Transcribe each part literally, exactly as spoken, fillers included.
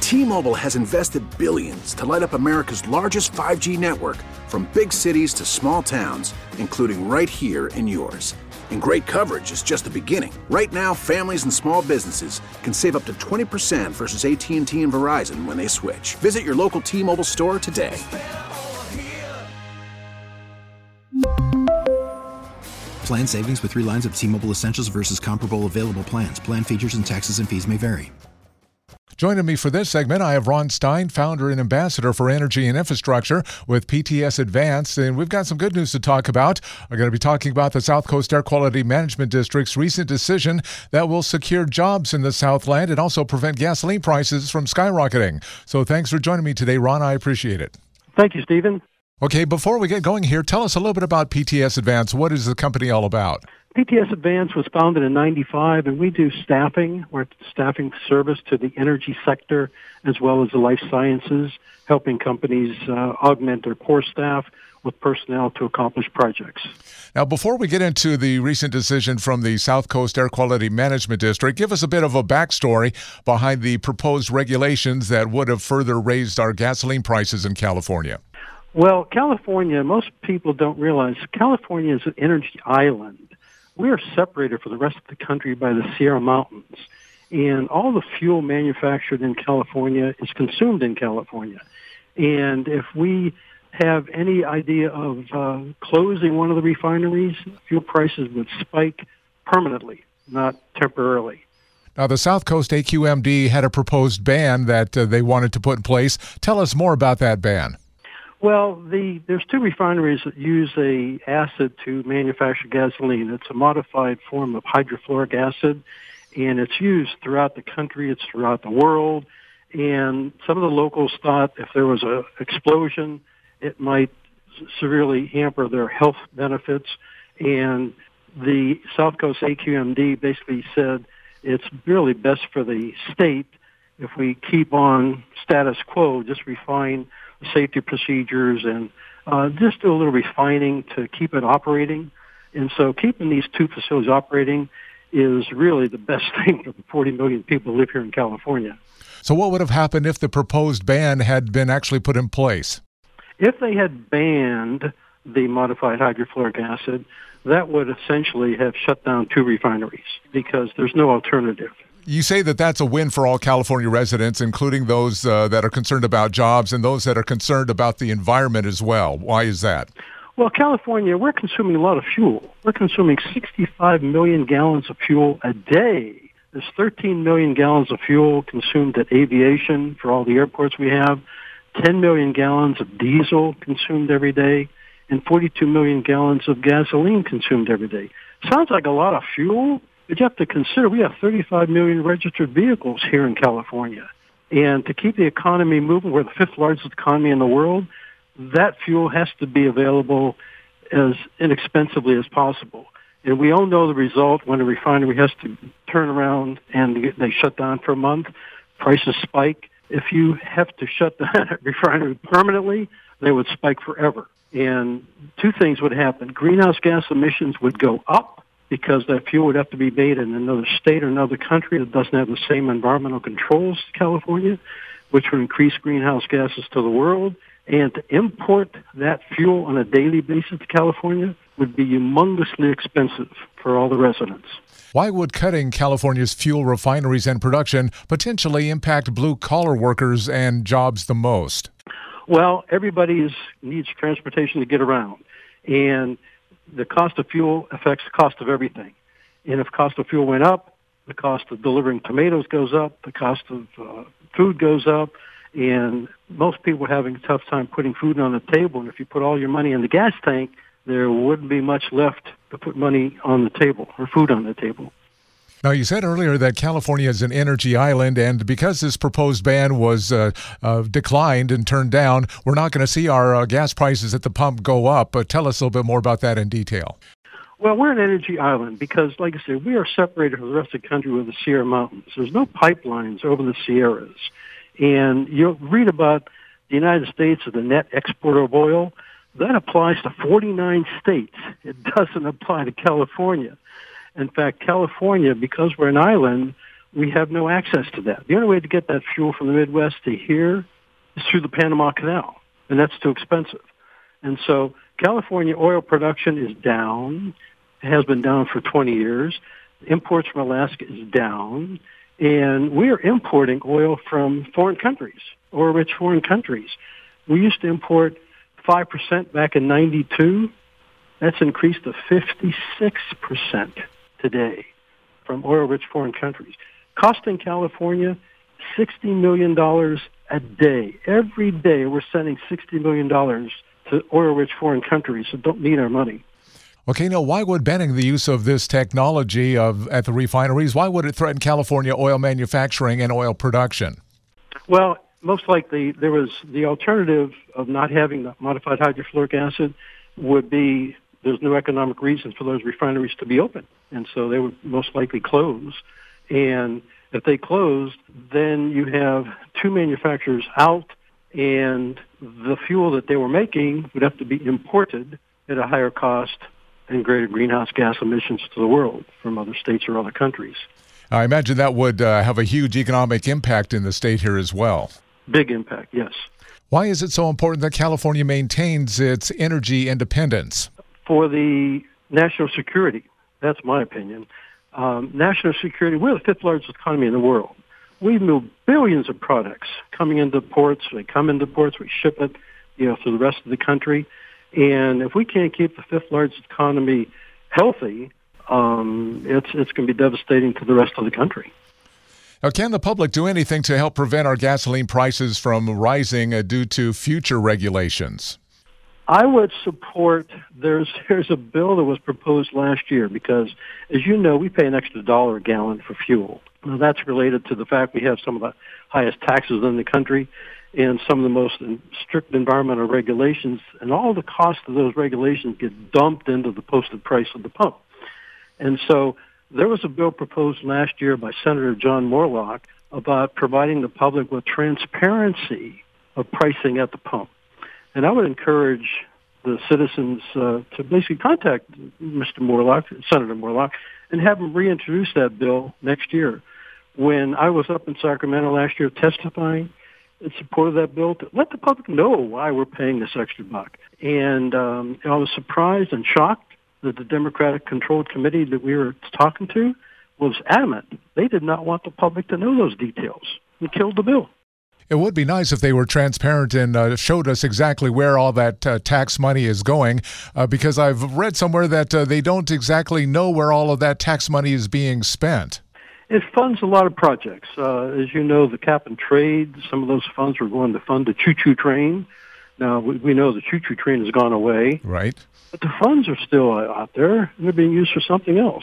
T-Mobile has invested billions to light up America's largest five G network, from big cities to small towns, including right here in yours. And great coverage is just the beginning. Right now, families and small businesses can save up to twenty percent versus A T and T and Verizon when they switch. Visit your local T-Mobile store today. Plan savings with three lines of T-Mobile Essentials versus comparable available plans. Plan features and taxes and fees may vary. Joining me for this segment, I have Ron Stein, founder and ambassador for energy and infrastructure with P T S Advanced, and we've got some good news to talk about. We're going to be talking about the South Coast Air Quality Management District's recent decision that will secure jobs in the Southland and also prevent gasoline prices from skyrocketing. So thanks for joining me today, Ron. I appreciate it. Thank you, Stephen. Okay, before we get going here, tell us a little bit about P T S Advanced. What is the company all about? P T S Advanced was founded in ninety-five, and we do staffing. We're a staffing service to the energy sector as well as the life sciences, helping companies uh, augment their core staff with personnel to accomplish projects. Now, before we get into the recent decision from the South Coast Air Quality Management District, give us a bit of a backstory behind the proposed regulations that would have further raised our gasoline prices in California. Well, California, most people don't realize California is an energy island. We are separated from the rest of the country by the Sierra Mountains, and all the fuel manufactured in California is consumed in California. And if we have any idea of uh, closing one of the refineries, fuel prices would spike permanently, not temporarily. Now, the South Coast A Q M D had a proposed ban that uh, they wanted to put in place. Tell us more about that ban. Well, the, there's two refineries that use a acid to manufacture gasoline. It's a modified form of hydrofluoric acid, and it's used throughout the country. It's throughout the world. And some of the locals thought if there was an explosion, it might severely hamper their health benefits. And the South Coast A Q M D basically said it's really best for the state if we keep on status quo, just refine safety procedures and uh, just do a little refining to keep it operating. And so keeping these two facilities operating is really the best thing for the forty million people who live here in California. So what would have happened if the proposed ban had been actually put in place? If they had banned the modified hydrofluoric acid, that would essentially have shut down two refineries because there's no alternative. You say that that's a win for all California residents, including those uh, that are concerned about jobs and those that are concerned about the environment as well. Why is that? Well, California, we're consuming a lot of fuel. We're consuming sixty-five million gallons of fuel a day. There's thirteen million gallons of fuel consumed at aviation for all the airports we have, ten million gallons of diesel consumed every day, and forty-two million gallons of gasoline consumed every day. Sounds like a lot of fuel, but you have to consider we have thirty-five million registered vehicles here in California. And to keep the economy moving, we're the fifth largest economy in the world, that fuel has to be available as inexpensively as possible. And we all know the result when a refinery has to turn around and they shut down for a month, prices spike. If you have to shut down a refinery permanently, they would spike forever. And two things would happen. Greenhouse gas emissions would go up, because that fuel would have to be made in another state or another country that doesn't have the same environmental controls as California, which would increase greenhouse gases to the world. And to import that fuel on a daily basis to California would be humongously expensive for all the residents. Why would cutting California's fuel refineries and production potentially impact blue-collar workers and jobs the most? Well, everybody is, needs transportation to get around. And the cost of fuel affects the cost of everything. And if cost of fuel went up, the cost of delivering tomatoes goes up, the cost of uh, food goes up, and most people are having a tough time putting food on the table. And if you put all your money in the gas tank, there wouldn't be much left to put money on the table or food on the table. Now, you said earlier that California is an energy island, and because this proposed ban was uh, uh, declined and turned down, we're not going to see our uh, gas prices at the pump go up. But tell us a little bit more about that in detail. Well, we're an energy island because, like I said, we are separated from the rest of the country with the Sierra Mountains. There's no pipelines over the Sierras. And you'll read about the United States as the net exporter of oil. That applies to forty-nine states. It doesn't apply to California. In fact, California, because we're an island, we have no access to that. The only way to get that fuel from the Midwest to here is through the Panama Canal, and that's too expensive. And so California oil production is down. It has been down for twenty years. Imports from Alaska is down. And we are importing oil from foreign countries, oil-rich foreign countries. We used to import five percent back in ninety-two. That's increased to fifty-six percent today from oil-rich foreign countries, costing California sixty million dollars a day. Every day we're sending sixty million dollars to oil-rich foreign countries that don't need our money. Okay, now why would banning the use of this technology of at the refineries, why would it threaten California oil manufacturing and oil production? Well, most likely there was the alternative of not having the modified hydrofluoric acid would be there's no economic reason for those refineries to be open. And so they would most likely close. And if they closed, then you have two manufacturers out, and the fuel that they were making would have to be imported at a higher cost and greater greenhouse gas emissions to the world from other states or other countries. I imagine that would uh, have a huge economic impact in the state here as well. Big impact, yes. Why is it so important that California maintains its energy independence? For the national security, that's my opinion. Um, national security, we're the fifth largest economy in the world. We move billions of products coming into ports. They come into ports, we ship it, you know, to the rest of the country. And if we can't keep the fifth largest economy healthy, um, it's it's going to be devastating to the rest of the country. Now, can the public do anything to help prevent our gasoline prices from rising uh, due to future regulations? I would support, there's there's a bill that was proposed last year because, as you know, we pay an extra dollar a gallon for fuel. Now, that's related to the fact we have some of the highest taxes in the country and some of the most strict environmental regulations, and all the cost of those regulations get dumped into the posted price of the pump. And so there was a bill proposed last year by Senator John Moorlach about providing the public with transparency of pricing at the pump. And I would encourage the citizens uh, to basically contact Mister Moorlach, Senator Moorlach, and have him reintroduce that bill next year. When I was up in Sacramento last year testifying in support of that bill, to let the public know why we're paying this extra buck. And um, I was surprised and shocked that the Democratic-controlled committee that we were talking to was adamant. They did not want the public to know those details and killed the bill. It would be nice if they were transparent and uh, showed us exactly where all that uh, tax money is going, uh, because I've read somewhere that uh, they don't exactly know where all of that tax money is being spent. It funds a lot of projects. Uh, as you know, the cap and trade, some of those funds were going to fund the choo-choo train. Now, we, we know the choo-choo train has gone away. Right. But the funds are still out there, and they're being used for something else.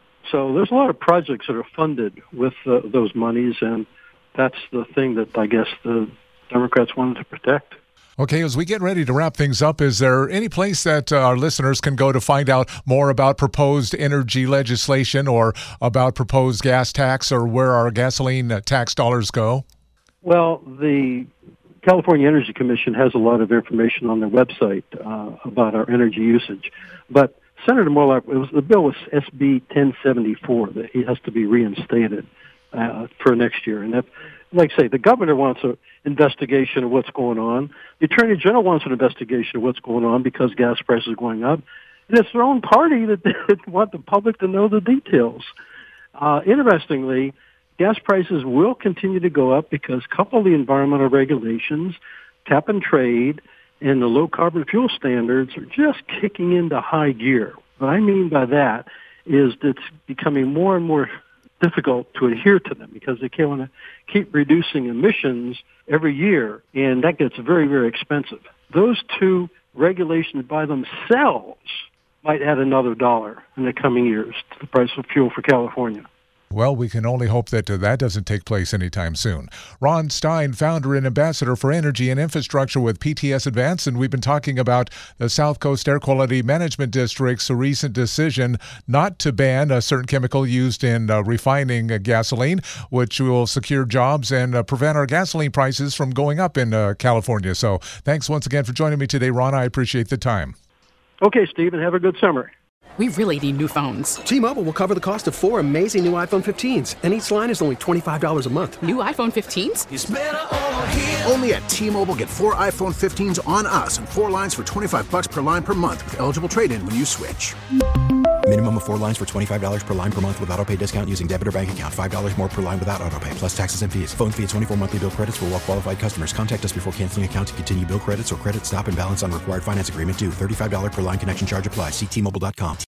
So there's a lot of projects that are funded with uh, those monies, and that's the thing that I guess the Democrats wanted to protect. Okay, as we get ready to wrap things up, is there any place that uh, our listeners can go to find out more about proposed energy legislation or about proposed gas tax or where our gasoline tax dollars go? Well, the California Energy Commission has a lot of information on their website uh, about our energy usage. But Senator Moorlach, it was, the bill was S B ten seventy-four, that it has to be reinstated uh, for next year. And if, like I say, the governor wants an investigation of what's going on. The Attorney General wants an investigation of what's going on because gas prices are going up. And it's their own party that they want the public to know the details. Uh, interestingly, gas prices will continue to go up because a couple of the environmental regulations, cap and trade, and the low-carbon fuel standards are just kicking into high gear. What I mean by that is that it's becoming more and more difficult to adhere to them because they can't want to keep reducing emissions every year, and that gets very, very expensive. Those two regulations by themselves might add another dollar in the coming years to the price of fuel for California. Well, we can only hope that uh, that doesn't take place anytime soon. Ron Stein, founder and ambassador for energy and infrastructure with P T S Advance, and we've been talking about the South Coast Air Quality Management District's recent decision not to ban a certain chemical used in uh, refining uh, gasoline, which will secure jobs and uh, prevent our gasoline prices from going up in uh, California. So thanks once again for joining me today, Ron. I appreciate the time. Okay, Stephen. Have a good summer. We really need new phones. T-Mobile will cover the cost of four amazing new iPhone fifteens, and each line is only twenty-five dollars a month. New iPhone fifteens? It's better over here. Only at T-Mobile, get four iPhone fifteens on us and four lines for twenty-five bucks per line per month with eligible trade-in when you switch. Minimum of four lines for twenty-five dollars per line per month with autopay discount using debit or bank account. five dollars more per line without autopay, plus taxes and fees. Phone fee at twenty-four monthly bill credits for well-qualified customers. Contact us before canceling account to continue bill credits or credit stop and balance on required finance agreement due. thirty-five dollars per line connection charge applies. See T Mobile dot com.